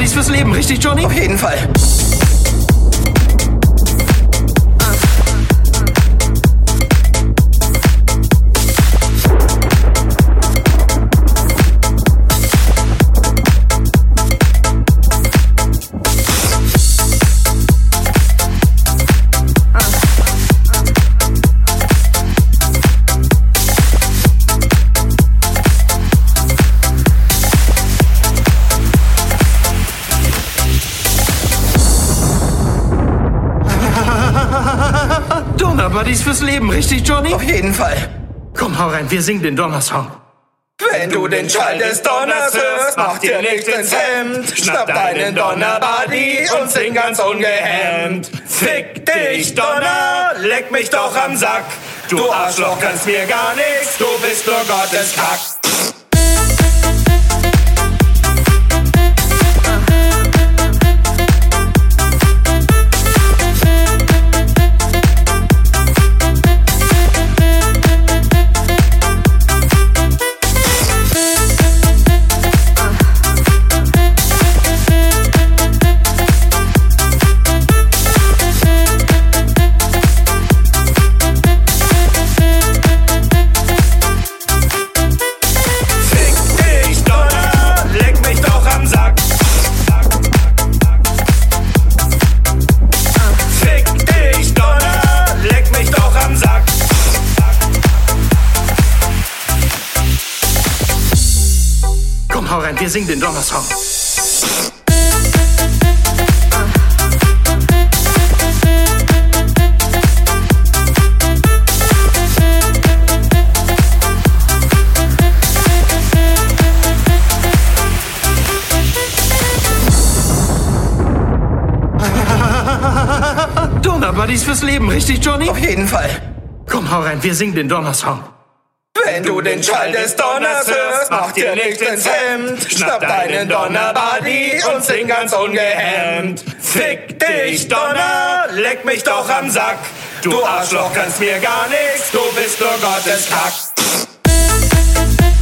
Donner-Buddies fürs Leben, richtig, Johnny? Auf jeden Fall. Donner-Buddies fürs Leben, richtig, Johnny? Auf jeden Fall. Komm, hau rein, wir singen den Donner-Song. Wenn du den Schall des Donners hörst, mach dir nichts ins Hemd. Schnapp deinen Donner-Buddy und sing ganz ungehemmt. Fick dich, Donner, leck mich doch am Sack. Du Arschloch kannst mir gar nichts, du bist nur Gottes Kack. Hau rein, wir singen den Donner-Song. Donner-Buddies fürs Leben, richtig, Johnny? Auf jeden Fall. Komm, hau rein, wir singen den Donner-Song. Wenn du den Schall des Donners hörst, mach dir nichts ins Hemd. Schnapp deinen Donner-Buddy und sing ganz ungehemmt. Fick dich, Donner, leck mich doch am Sack. Du Arschloch kannst mir gar nichts, du bist nur Gottes Kack.